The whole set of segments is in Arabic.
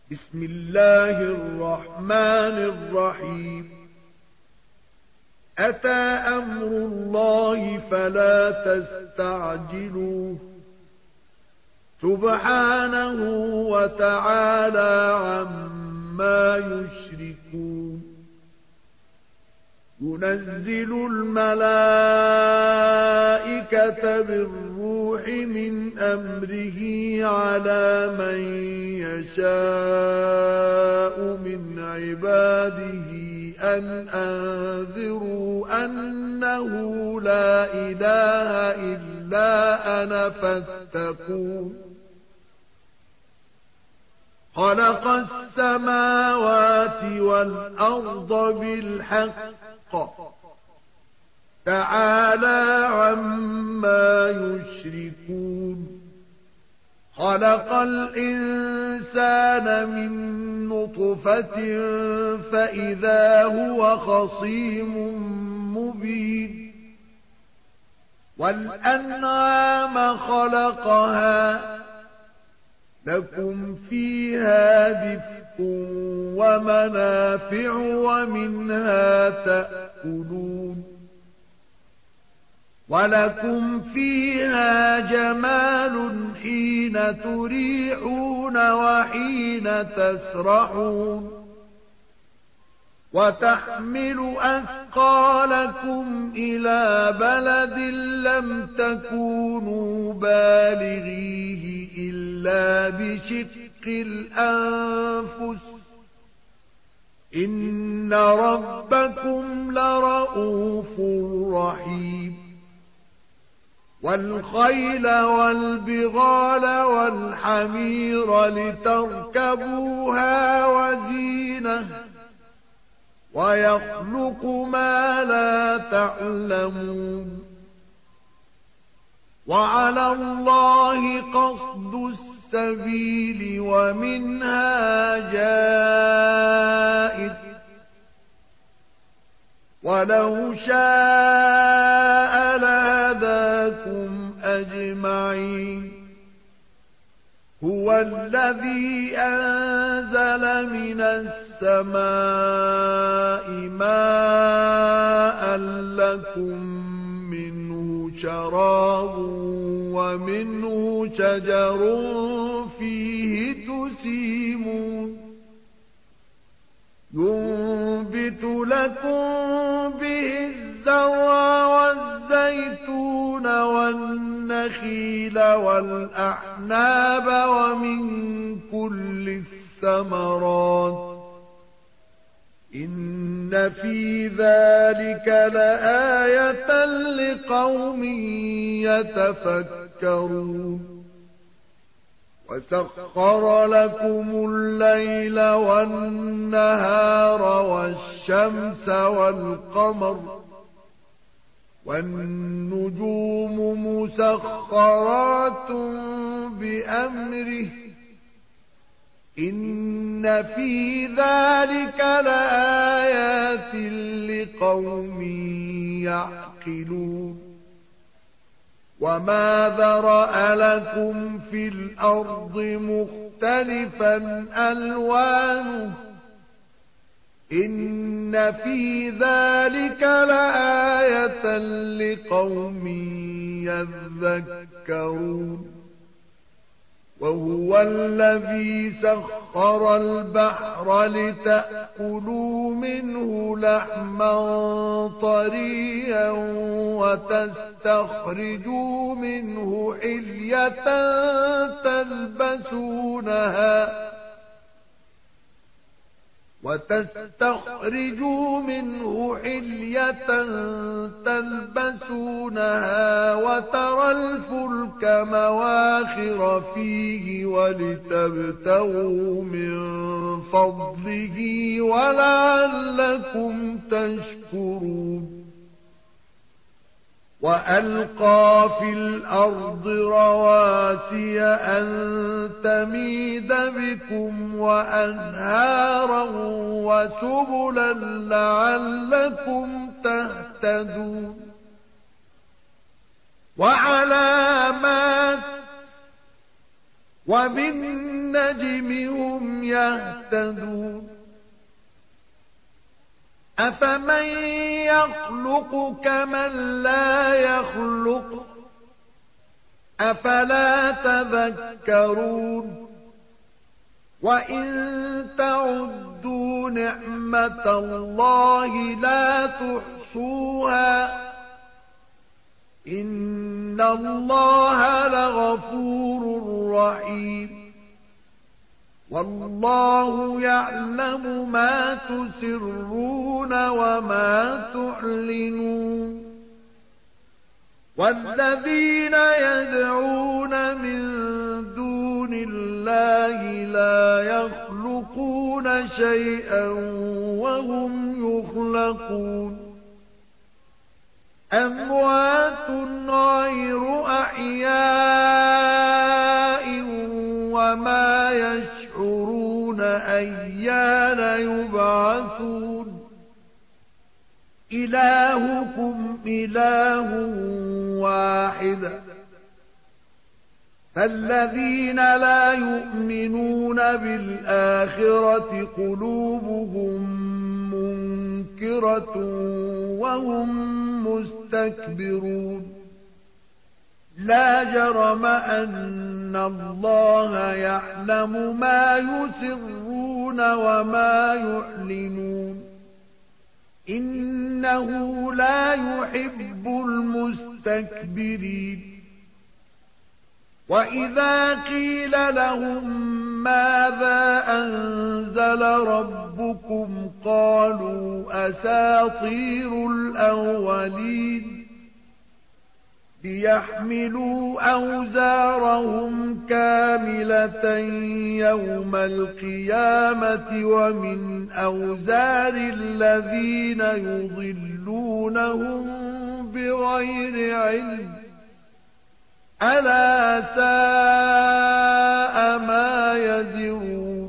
بسم الله الرحمن الرحيم أتى أمر الله فلا تستعجلوه سبحانه وتعالى عما يشركون ينزل الملائكة بالروح من أمره على من يشاء من عباده أن أنذروا أنه لا إله إلا أنا فاتقون خلق السماوات والأرض بالحق تعالى عما يشركون خلق الإنسان من نطفة فإذا هو خصيم مبين والأنعام خلقها لكم فيها دفء ومنافع ومنها تأكلون ولكم فيها جمال حين تريحون وحين تسرحون وتحمل أثقالكم إلى بلد لم تكونوا بالغيه إلا بشق الأنفس إن ربكم لرؤوف رحيم والخيل والبغال والحمير لتركبوها وزينة ويخلق ما لا تعلمون وعلى الله قصد السبيل ومنها جائر ولو شاء لهداكم أجمعين هو الذي أنزل من السماء ماء لكم منه شراب ومنه شجر فيه تسيمون ينبت لكم به الزرع والزيتون والنخيل والأعناب ومن كل الثمرات إن في ذلك لآية لقوم يتفكرون وسخر لكم الليل والنهار والشمس والقمر والنجوم مسخرات بأمره إن في ذلك لآيات لقوم يعقلون وما ذرأ لكم في الأرض مختلفا ألوانه إن في ذلك لآية لقوم يذكرون وهو الذي سخر البحر لتأكلوا منه لحما طريا وتستخرجوا منه حلية تلبسونها وترى الفلك مواخر فيه ولتبتغوا من فضله ولعلكم تشكرون وألقى في الأرض رواسي أن تميد بكم وأنهارا وسبلا لعلكم تهتدون وعلامات وبالنجم هم يهتدون أفمن يخلق كمن لا يخلق أفلا تذكرون وإن تعدوا نعمة الله لا تحصوها إن الله لغفور رحيم والله يعلم ما تسرون وما تعلنون والذين يدعون من دون الله لا يخلقون شيئا وهم يخلقون أموات غير أحياء وما يشعرون أيان يبعثون إلهكم إله واحد فالذين لا يؤمنون بالآخرة قلوبهم منكرة وهم مستكبرون لا جرم أن الله يعلم ما يسرون وما يعلنون إنه لا يحب المستكبرين وإذا قيل لهم ماذا أنزل ربكم قالوا أساطير الأولين ليحملوا أوزارهم كاملة يوم القيامة ومن أوزار الذين يضلونهم بغير علم ألا ساء ما يزرون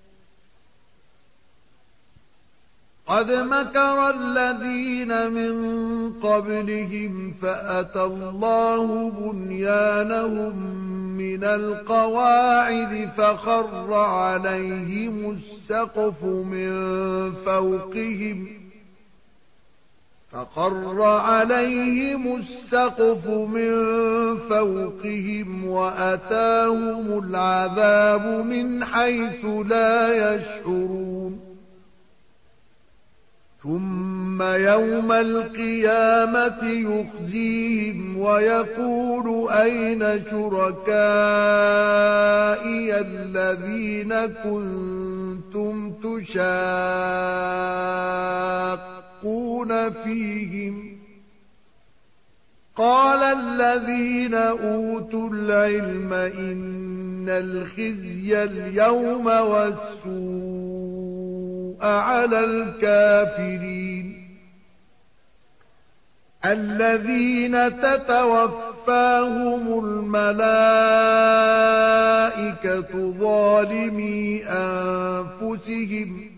قد مكر الذين من قبلهم فأتى الله بنيانهم من القواعد فخر عليهم السقف من فوقهم وأتاهم العذاب من حيث لا يشعرون ثم يوم القيامة يخزيهم ويقول أين شركائي الذين كنتم تشاقون فيهم قال الذين أوتوا العلم إن الخزي اليوم والسوء على الكافرين الذين تتوفاهم الملائكة ظالمي أنفسهم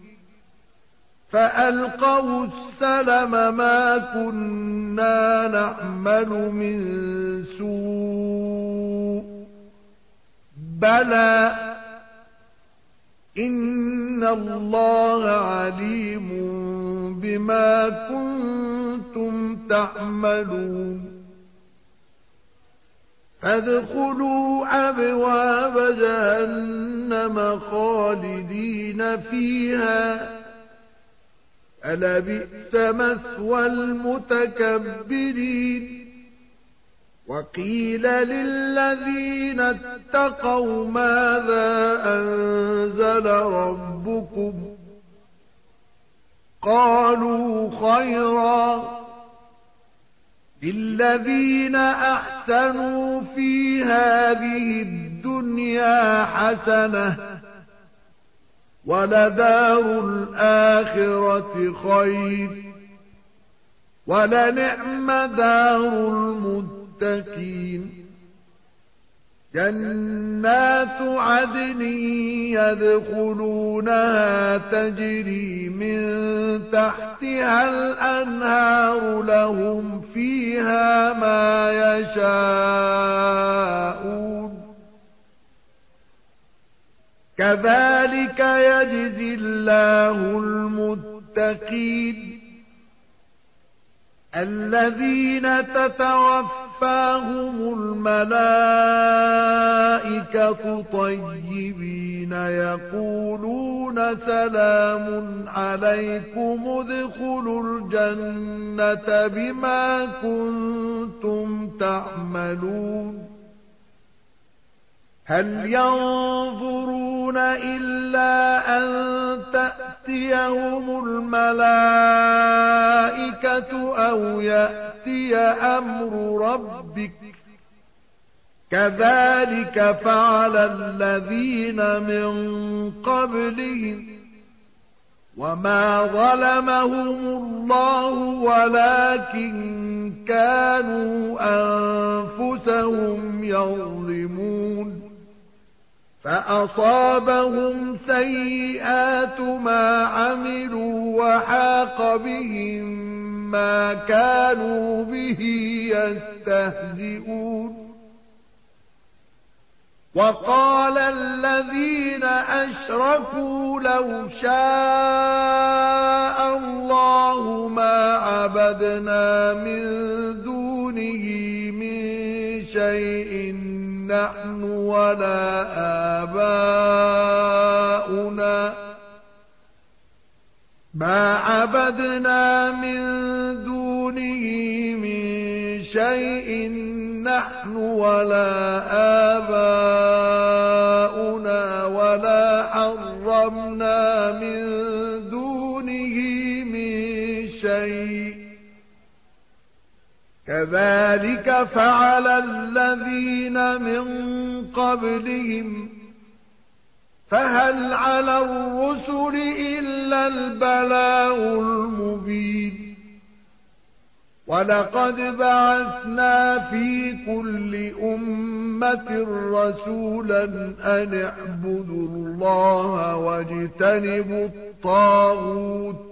فألقوا السلم ما كنا نعمل من سوء بلى إن الله عليم بما كنتم تعملون فادخلوا أبواب جهنم خالدين فيها ألبئس مثوى المتكبرين وقيل للذين اتقوا ماذا أنزل ربكم قالوا خيرا للذين أحسنوا في هذه الدنيا حسنة ولدار الآخرة خير ولنعم دار المتقين جنات عدن يدخلونها تجري من تحتها الأنهار لهم فيها ما يشاءون كذلك يجزي الله المتقين الذين تتوفاهم الملائكة طيبين يقولون سلام عليكم ادخلوا الجنة بما كنتم تعملون هل ينظرون إلا أن تأتيهم الملائكة أو يأتي أمر ربك كذلك فعل الذين من قبلهم وما ظلمهم الله ولكن كانوا أنفسهم يظلمون فأصابهم سيئات ما عملوا وحاق بهم ما كانوا به يستهزئون وقال الذين أشركوا لو شاء الله ما عبدنا من دونه من شيء نحن ولا آباؤنا ما عبدنا من دونه من شيء نحن ولا آباؤنا ولا حرمنا من دونه من شيء كذلك فعل الذين من قبلهم فهل على الرسل إلا البلاغ المبين ولقد بعثنا في كل أمة رسولا أن اعبدوا الله واجتنبوا الطاغوت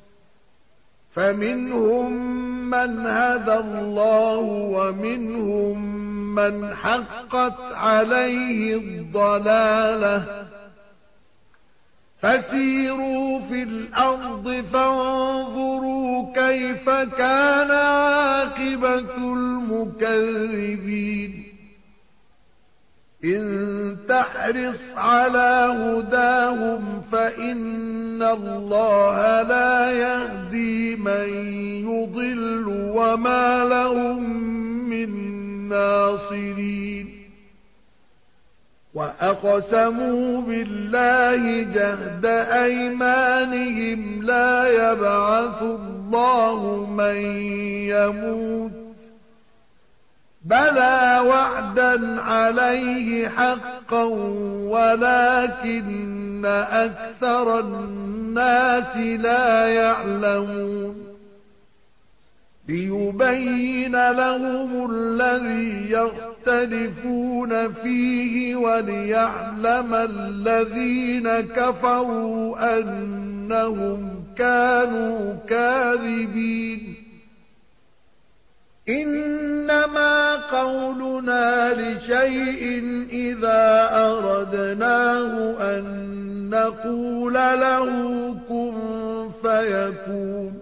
فمنهم من هدى الله ومنهم من حقت عليه الضلالة فسيروا في الأرض فانظروا كيف كان عاقبة المكذبين إن تحرص على هداهم فإن الله لا يهدي من يضل وما لهم من ناصرين وأقسموا بالله جهد أيمانهم لا يبعث الله من يموت بلى وعدا عليه حقا ولكن أكثر الناس لا يعلمون ليبين لهم الذي يختلفون فيه وليعلم الذين كفروا أنهم كانوا كاذبين إنما قولنا لشيء إذا أردناه أن نقول له كن فيكون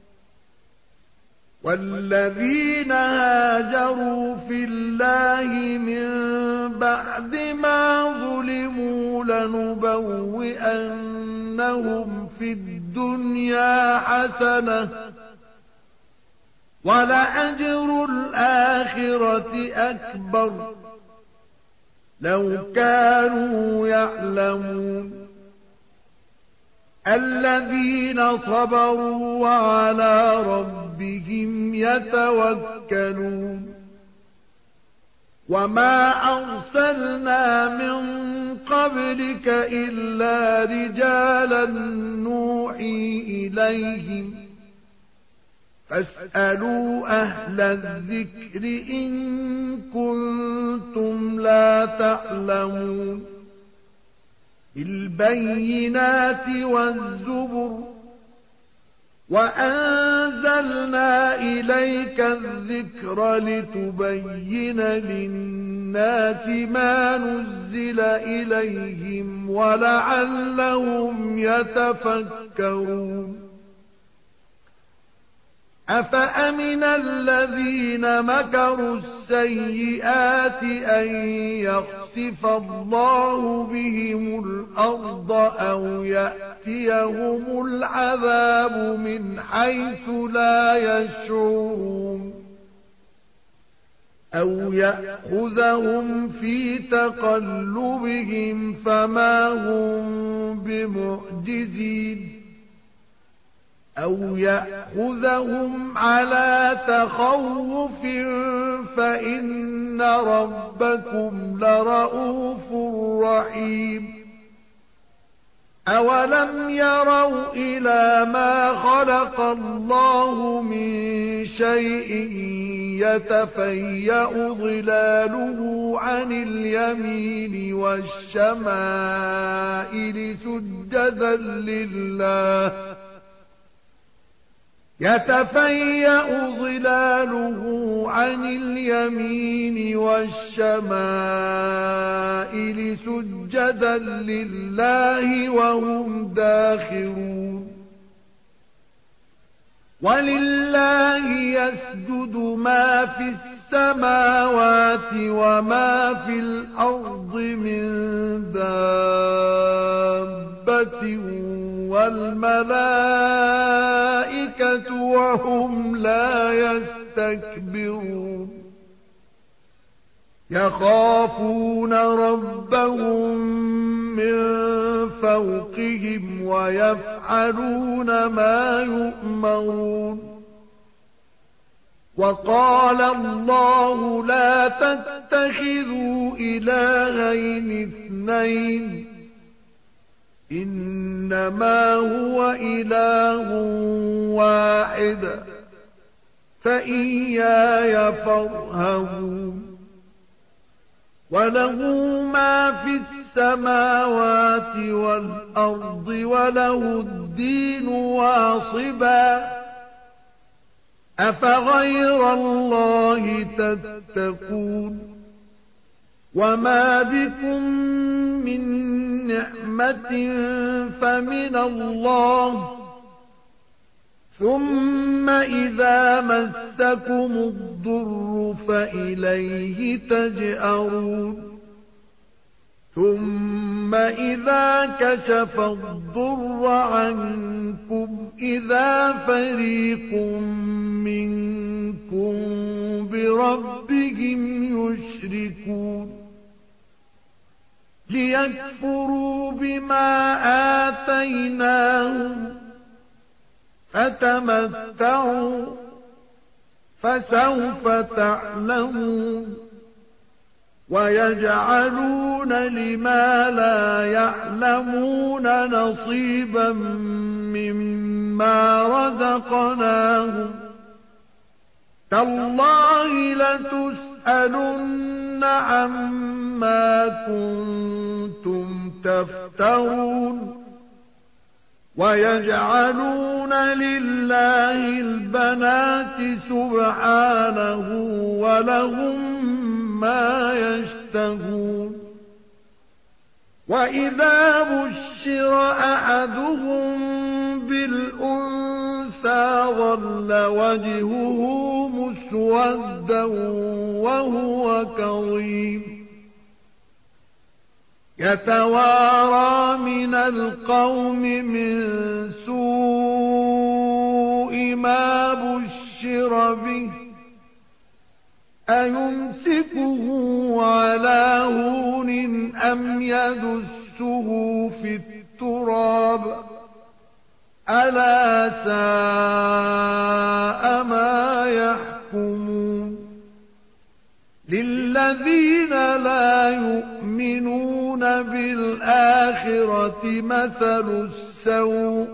والذين هاجروا في الله من بعد ما ظلموا لنبوئنهم في الدنيا حسنة ولأجر الآخرة أكبر لو كانوا يعلمون الذين صبروا وعلى ربهم يتوكلون وما أرسلنا من قبلك إلا رجالا نوحي إليهم فاسألوا أهل الذكر إن كنتم لا تعلمون بالبينات والزبر وأنزلنا أنزلنا إليك الذكر لتبين للناس ما نزل إليهم ولعلهم يتفكرون أفأمن الذين مكروا السيئات أن يخسف الله بهم الأرض أو يأتيهم العذاب من حيث لا يشعرون أو يأخذهم في تقلبهم فما هم بمعجزين أو يأخذهم على تخوف فإن ربكم لرؤوف رحيم أولم يروا إلى ما خلق الله من شيء يتفيأ ظلاله عن اليمين والشمائل سجدا لله يتفيأ ظلاله عن اليمين والشمائل سجدا لله وهم داخرون ولله يسجد ما في السماوات وما في الأرض من دابة والملائكة وهم لا يستكبرون يخافون ربهم من فوقهم ويفعلون ما يؤمرون وقال الله لا تتخذوا إلهين اثنين إنما هو إله واحد فإياي فارهبون وله ما في السماوات والأرض وله الدين واصبا أفغير الله تتقون وما بكم من نعمة فمن الله ثم إذا مسكم الضر فإليه تجأرون ثم إذا كشف الضر عنكم إذا فريق منكم بربهم يشركون ليكفروا بما آتيناهم فتمتعوا فسوف تعلمون ويجعلون لما لا يعلمون نصيبا مما رزقناهم تالله لتسألن عما كنتم تفترون ويجعلون لله البنات سبحانه ولهم ما يشتهون وإذا بشر أحدهم بالأنثى ظل وجهه مسودا وهو كظيم يتوارى من القوم من سوء ما بشر به أيمسكه على هون أم يدسه في التراب ألا ساء ما يحكمون للذين لا يؤمنون بالآخرة مثل السوء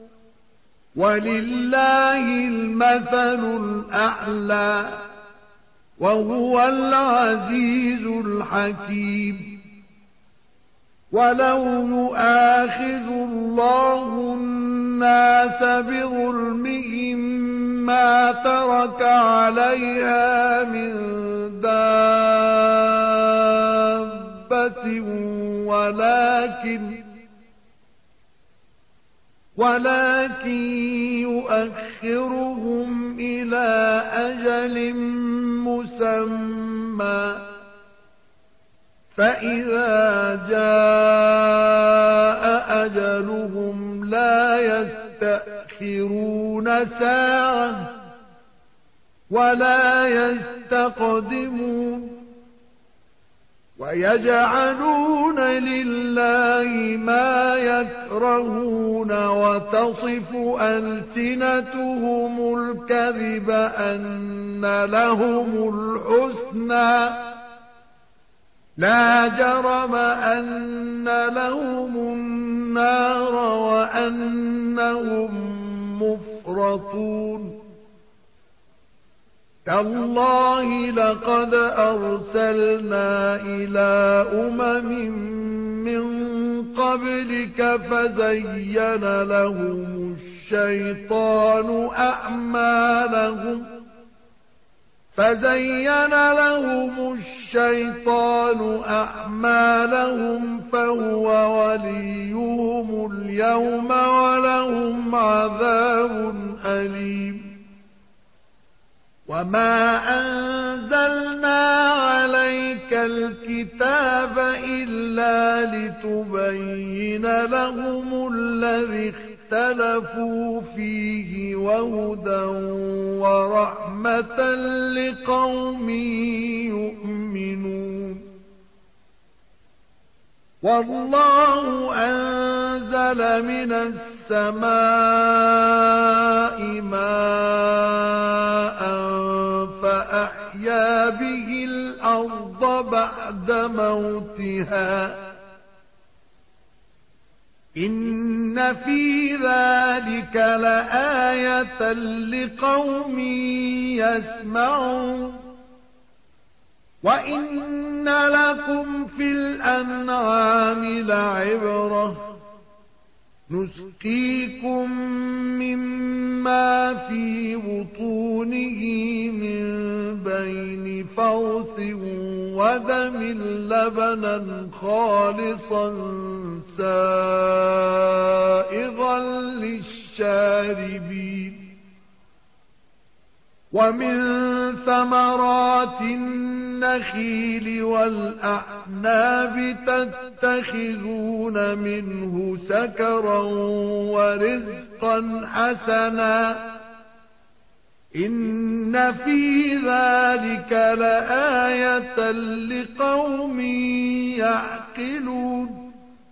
ولله المثل الأعلى وهو العزيز الحكيم ولو يؤاخذ الله الناس بظلمهم ما ما ترك عليها من دابة ولكن يؤخرهم إلى أجل مسمى فإذا جاء أجلهم لا يستأخرون ساعة ولا يستقدمون ويجعلون لله ما يكرهون وتصف ألسنتهم الكذب أن لهم الحسنى لا جرم أن لهم النار وأنهم مفرطون تالله لقد أرسلنا إلى من قبلك فزين لهم الشيطان أعمالهم فهو وليهم اليوم ولهم عذاب أليم وما أنزلنا عليك الكتاب إلا لتبين لهم الذي اختلفوا فيه وهدى ورحمة لقوم يؤمنون والله أنزل من السماء ماء فأحيا به الأرض بعد موتها إن في ذلك لآية لقوم يسمعون وإن لكم في الأنعام لعبرة نسقيكم مما في بطونه من بين فرث ودم لبنا خالصا سائغا للشاربين ومن ثمرات النخيل والأعناب تتخذون منه سكرا ورزقا حسنا إن في ذلك لآية لقوم يعقلون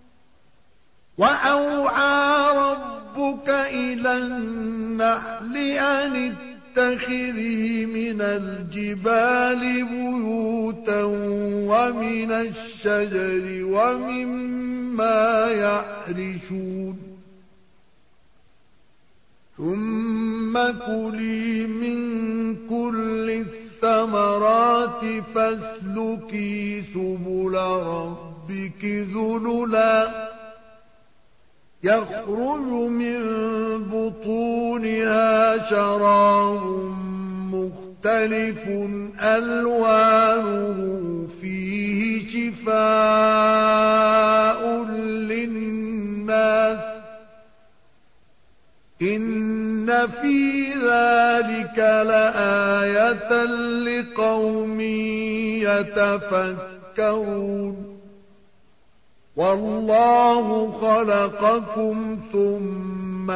وأوحى ربك إلى النحل أن اتخذي من الجبال بيوتا ومن الشجر ومما يعرشون ثم كلي من كل الثمرات فاسلكي سبل ربك ذللا يخرج من بطونها شراب مختلف ألوانه فيه شفاء للناس إن في ذلك لآية لقوم يتفكرون والله خلقكم ثم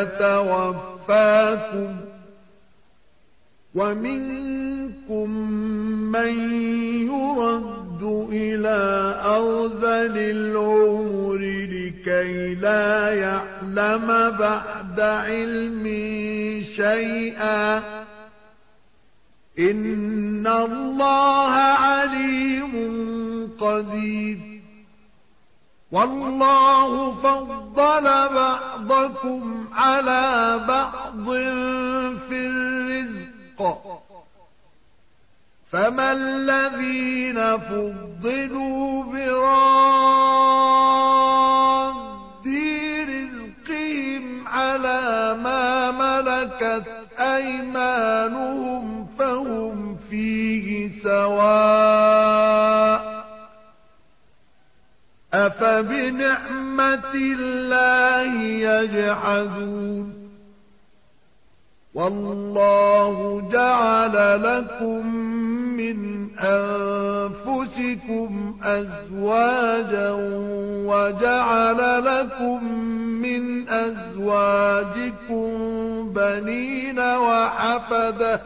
يتوفاكم ومنكم من يرد إلى أرذل العمر لكي لا يعلم بعد علم شيئا إن الله عليم قدير والله فضل بعضكم على بعض في الرزق فما الذين فضلوا براد رزقهم على ما ملكت أيمانهم فهم فيه سواء أفبنعمة الله يجحدون والله جعل لكم من أنفسكم أزواجا وجعل لكم من أزواجكم بنين وحفدة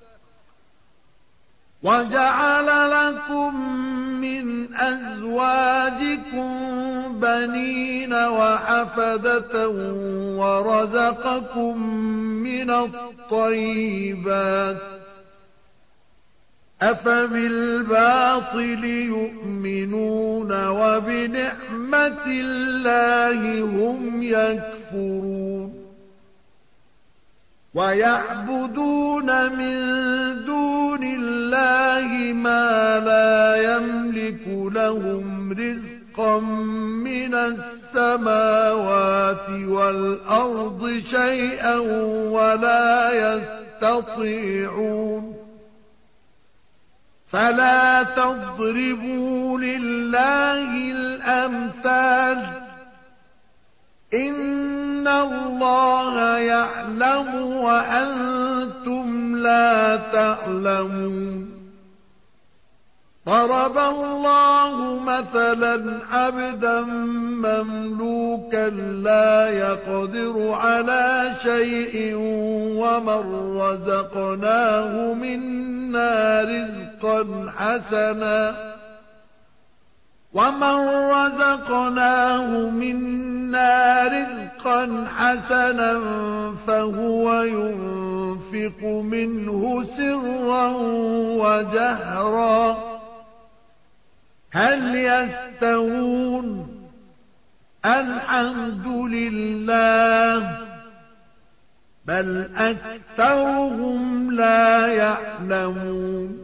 ورزقكم من الطيبات أفبالباطل يؤمنون وبنعمة الله هم يكفرون ويعبدون من دون الله ما لا يملك لهم رزقا من السماوات والأرض شيئا ولا يستطيعون فلا تضربوا لله الأمثال إن الله يعلم وأنتم لا تعلمون ضرب الله مثلا عبدا مملوكا لا يقدر على شيء ومن رزقناه منا رزقا حسنا فهو ينفق منه سرا وجهرا هل يستوون الحمد لله بل أكثرهم لا يعلمون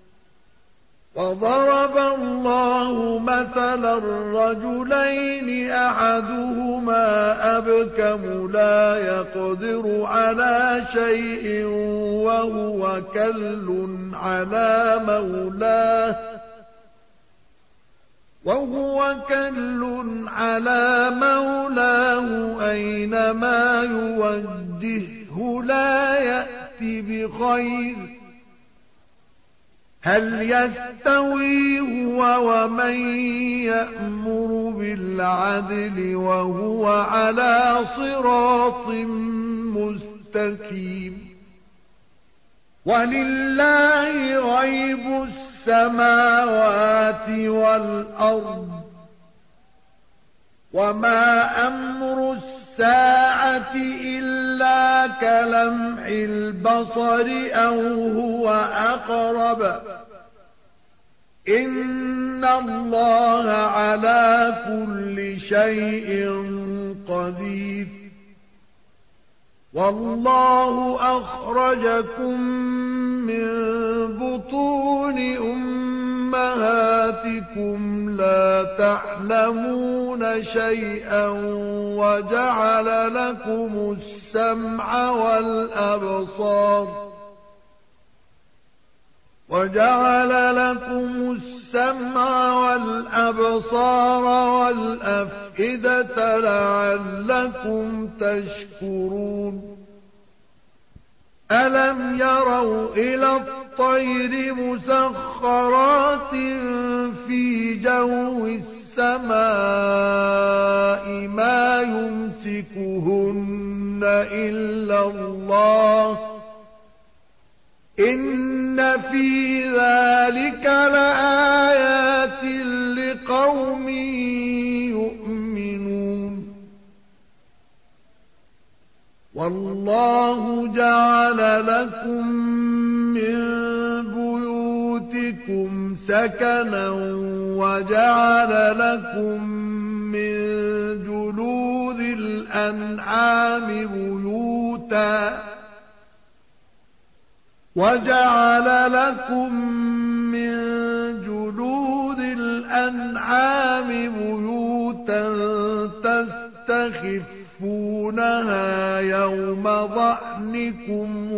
وضرب الله مثلا رجلين أحدهما أبكم لا يقدر على شيء وهو كل على مولاه أينما يوجهه لا يأتي بخير هل يستوي هو ومن يأمر بالعدل وهو على صراط مستقيم ولله غيب السماوات والأرض وما أمر الساعة إلا كلمح البصر أو هو أقرب إن الله على كل شيء قدير والله أخرجكم من بطون أمهاتكم لا تعلمون شيئا وجعل لكم السمع والأبصار والأفئدة لعلكم تشكرون ألم يروا إلى الطير مسخرات في جو السماء ما يمسكهن إلا الله إن في ذلك لآيات لقوم يؤمنون والله جعل لكم من بيوتكم سكنا وجعل لكم من جلود الأنعام بيوتا تستخفونها يوم ظعنكم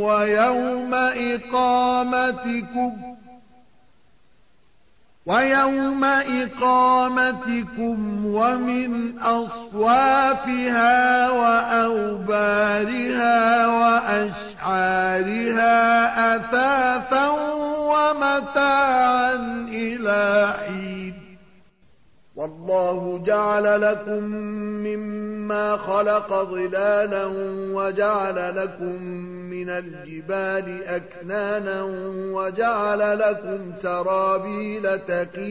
ويوم إقامتكم ومن أصوافها وأوبارها وأشعارها أثاثا ومتاعا إلى حين والله جعل لكم مما خلق ظلالا وجعل لكم من الجبال أكنانا وجعل لكم سرابيل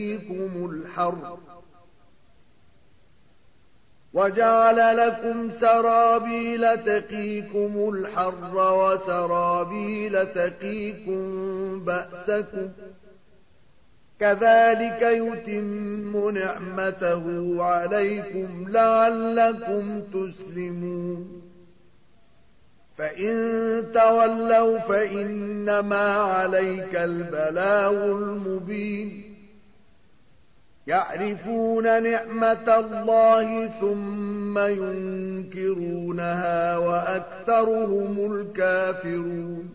تقيكم الحر وسرابيل تقيكم بأسكم كذلك يتم نعمته عليكم لعلكم تسلمون فإن تولوا فإنما عليك البلاغ المبين يعرفون نعمة الله ثم ينكرونها وأكثرهم الكافرون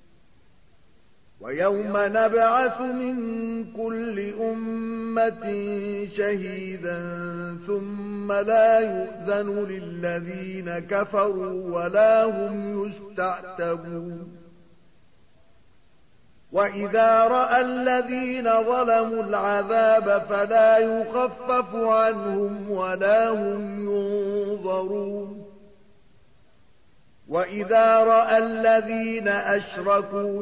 ويوم نبعث من كل أمة شهيدا ثم لا يؤذن للذين كفروا ولا هم يستعتبون وإذا رأى الذين ظلموا العذاب فلا يخفف عنهم ولا هم ينظرون وإذا رأى الذين أشركوا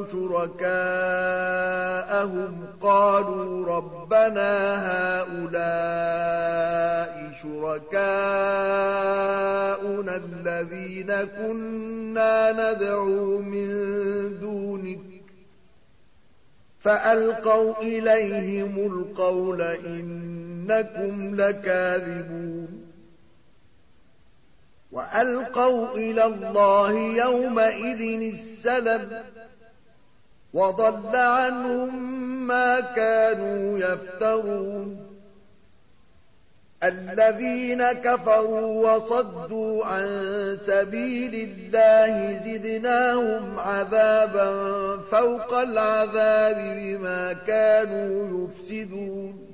شركاءهم قالوا ربنا هؤلاء شركاؤنا الذين كنا ندعو من دونك فألقوا إليهم القول إنكم لكاذبون وألقوا إلى الله يومئذ السلم وضل عنهم ما كانوا يفترون الذين كفروا وصدوا عن سبيل الله زدناهم عذابا فوق العذاب بما كانوا يفسدون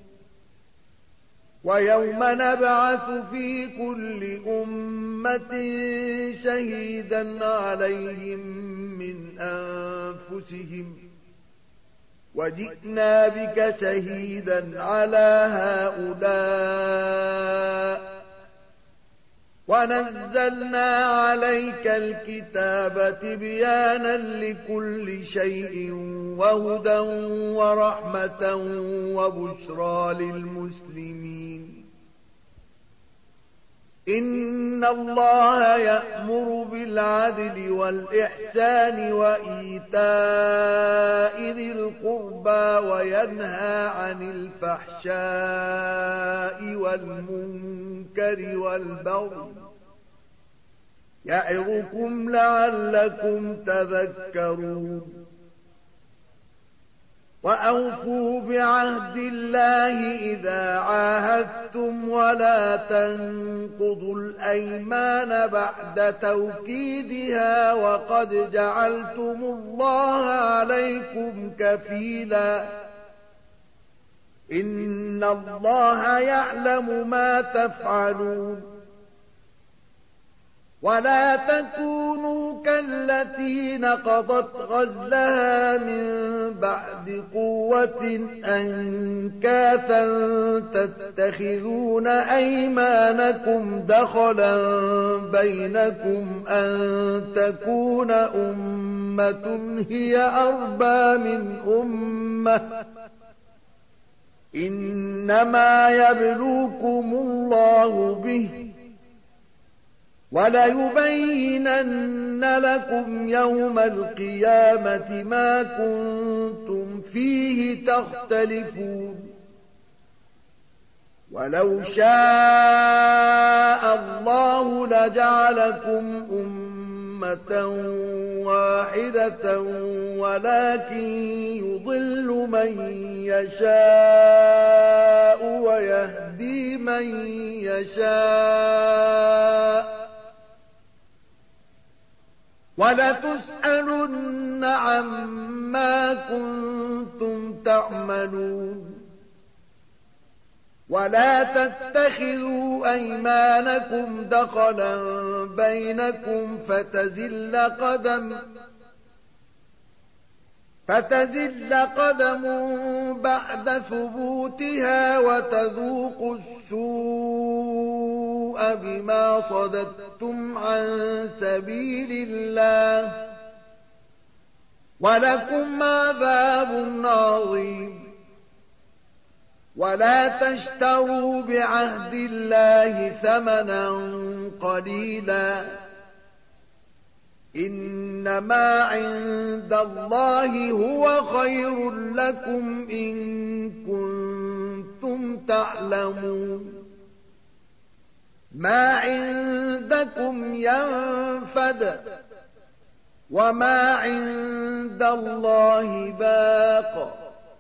ويوم نبعث في كل أمة شهيدا عليهم من أنفسهم وجئنا بك شهيدا على هؤلاء ونزلنا عليك الكتاب تبيانا لكل شيء وهدى ورحمة وبشرى للمسلمين إن الله يأمر بالعدل والإحسان وإيتاء ذي القربى وينهى عن الفحشاء والمنكر والبغي يعظكم لعلكم تذكرون وأوفوا بعهد الله إذا عاهدتم ولا تنقضوا الأيمان بعد توكيدها وقد جعلتم الله عليكم كفيلا إن الله يعلم ما تفعلون ولا تكونوا كالتي نقضت غزلها من بعد قوة أنكاثا تتخذون أيمانكم دخلا بينكم أن تكون أمة هي أربى من أمة إنما يبلوكم الله به وليبينن لكم يوم القيامة ما كنتم فيه تختلفون ولو شاء الله لجعلكم أمة واحدة ولكن يضل من يشاء ويهدي من يشاء ولتسألن عما كنتم تعملون ولا تتخذوا أيمانكم دخلا بينكم فتزل قدم بعد ثبوتها وتذوقوا السوء بما صددتم عن سبيل الله ولكم عذاب عظيم ولا تشتروا بعهد الله ثمنا قليلا إنما عند الله هو خير لكم إن كنتم تعلمون ما عندكم ينفد وما عند الله باق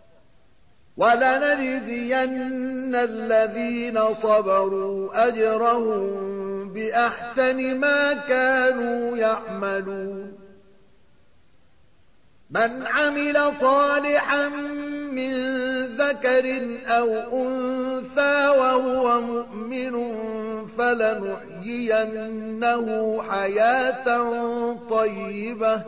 ولنجزين الذين صبروا أجرهم بأحسن ما كانوا يعملون من عمل صالحا من ذكر أو أنثى وهو مؤمن فلنحيينه حياة طيبة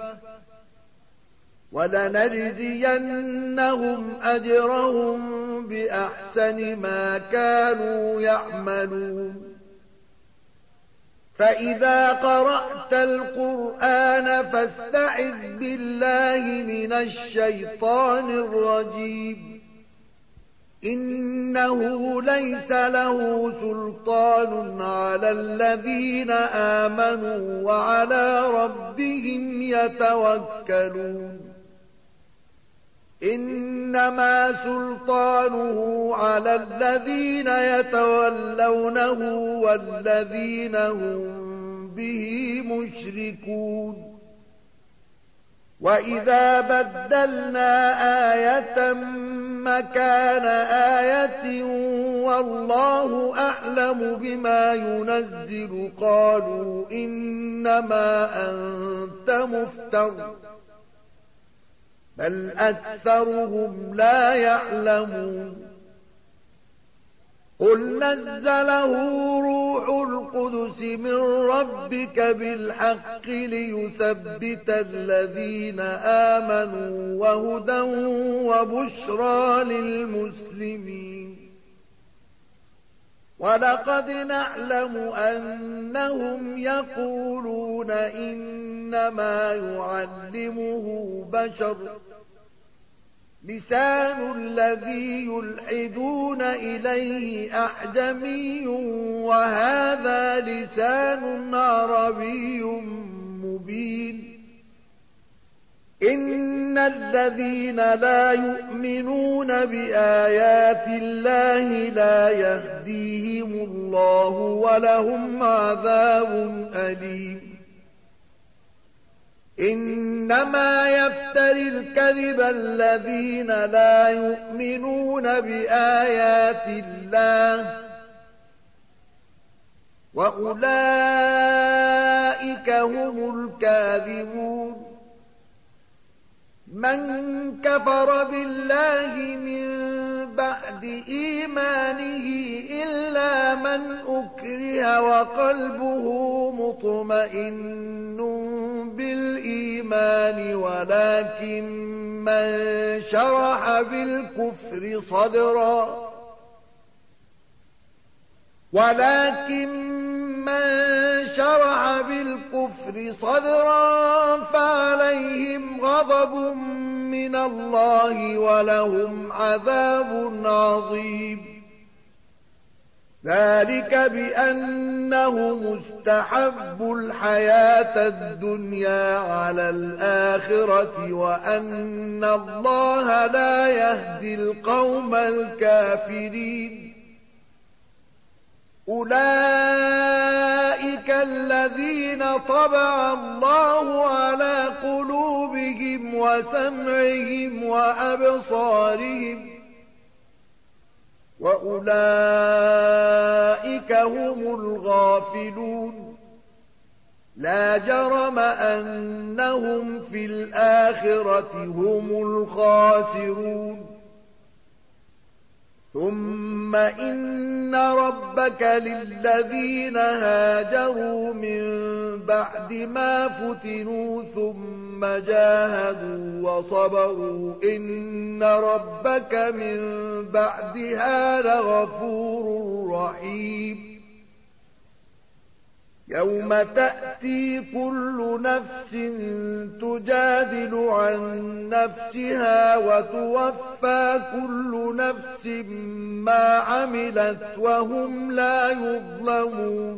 ولنجزينهم أجرهم بأحسن ما كانوا يعملون فإذا قرأت القرآن فاستعذ بالله من الشيطان الرجيم إنه ليس له سلطان على الذين آمنوا وعلى ربهم يتوكلون إنما سلطانه على الذين يتولونه والذين هم به مشركون وإذا بدلنا آية مكان آية والله أعلم بما ينزل قالوا إنما أنت مفتر بل أكثرهم لا يعلمون قل نزله روح القدس من ربك بالحق ليثبت الذين آمنوا وهدى وبشرى للمسلمين ولقد نعلم أنهم يقولون إنما يعلمه بشر لسان الذي يلحدون إليه أعجمي وهذا لسان عربي مبين إن الذين لا يؤمنون بآيات الله لا يهديهم الله ولهم عذاب أليم إنما يفتري الكذب الذين لا يؤمنون بآيات الله وأولئك هم الكاذبون من كفر بالله من بعد إيمانه إلا من أكره وقلبه مطمئن بالإيمان ولكن من شرح بالكفر صدرا فعليهم غضب من الله ولهم عذاب عظيم ذلك بأنه مستحب الحياة الدنيا على الآخرة وأن الله لا يهدي القوم الكافرين أولئك الذين طبع الله على قلوبهم وسمعهم وأبصارهم وأولئك هم الغافلون لا جرم أنهم في الآخرة هم الخاسرون ثم إن ربك للذين هاجروا من بعد ما فتنوا ثم جاهدوا وصبروا إن ربك من بعدها لغفور رحيم يوم تأتي كل نفس تجادل عن نفسها وتوفى كل نفس ما عملت وهم لا يظلمون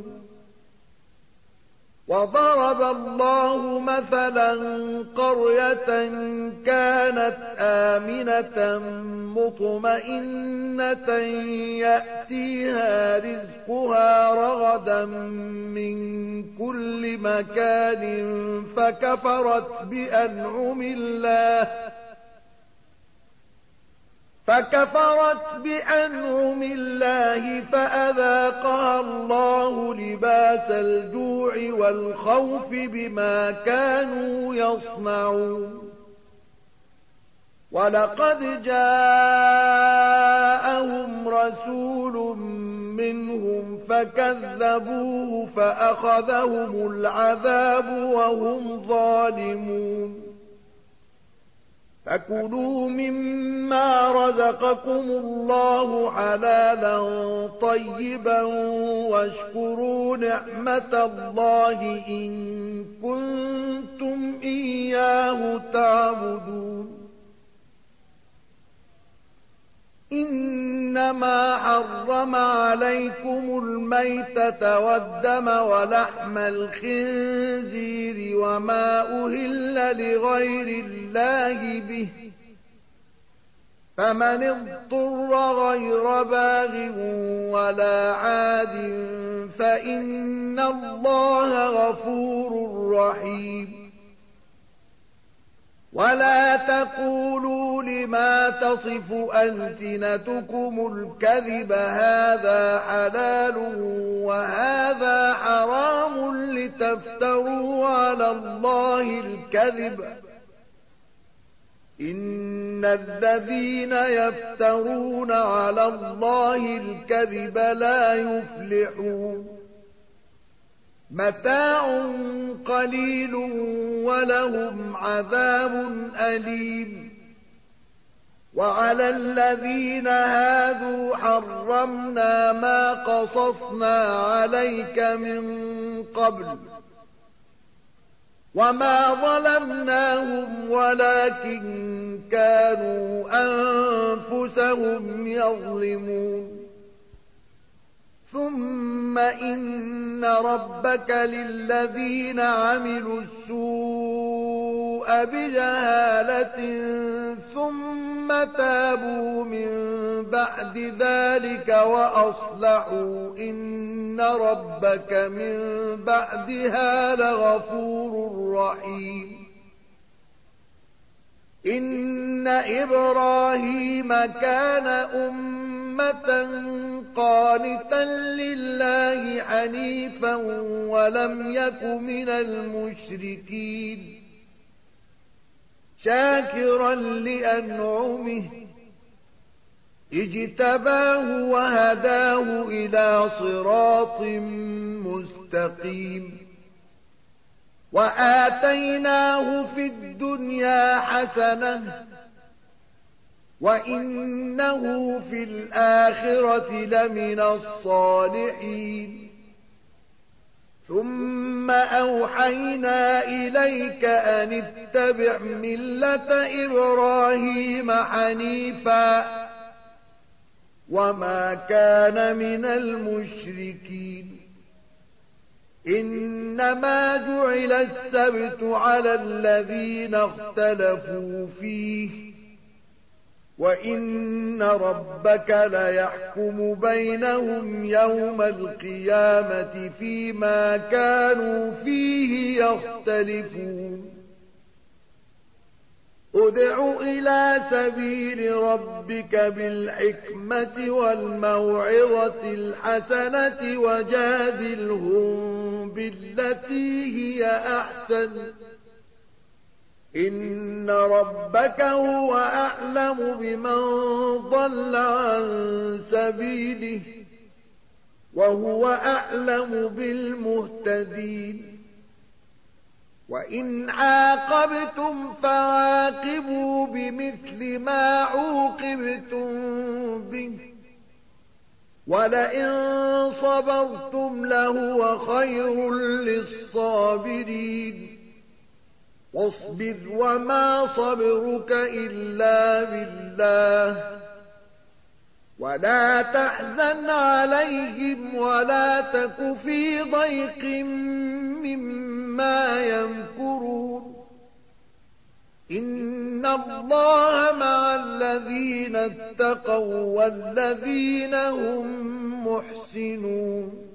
وضرب الله مثلا قرية كانت آمنة مطمئنة يأتيها رزقها رغدا من كل مكان فكفرت بأنعم الله فأذاقها الله لباس الجوع والخوف بما كانوا يصنعون ولقد جاءهم رسول منهم فكذبوه فأخذهم العذاب وهم ظالمون فكلوا مما رزقكم الله حلالا طيبا واشكروا نعمة الله إن كنتم إياه تعبدون إنما حرم عليكم الميتة والدم ولحم الخنزير وما أهل لغير الله به فمن اضطر غير باغ ولا عاد فإن الله غفور رحيم ولا تقولوا لما تصف ألسنتكم الكذب هذا حلال وهذا حرام لتفتروا على الله الكذب إن الذين يفترون على الله الكذب لا يفلحون متاع قليل ولهم عذاب أليم وعلى الذين هادوا حرمنا ما قصصنا عليك من قبل وما ظلمناهم ولكن كانوا أنفسهم يظلمون ثم إن ربك للذين عملوا السوء بجهالة ثم تابوا من بعد ذلك وأصلحوا إن ربك من بعدها لغفور رحيم إن إبراهيم كان أمة قانتا لله حنيفا ولم يك من المشركين شاكرا لأنعمه اجتباه وهداه إلى صراط مستقيم وآتيناه في الدنيا حسنة وإنه في الآخرة لمن الصالحين ثم أوحينا إليك أن اتبع ملة إبراهيم حنيفا وما كان من المشركين إنما جعل السبت على الذين اختلفوا فيه وإن ربك ليحكم بينهم يوم القيامة فيما كانوا فيه يختلفون ادع إلى سبيل ربك بالحكمة والموعظة الحسنة وجادلهم بالتي هي أحسن إن ربك هو أعلم بمن ضل عن سبيله وهو أعلم بالمهتدين وإن عاقبتم فعاقبوا بمثل ما عوقبتم به ولئن صبرتم لهو خير للصابرين واصبر وما صبرك إلا بالله ولا تحزن عليهم ولا تك في ضيق مما يمكرون إن الله مع الذين اتقوا والذين هم محسنون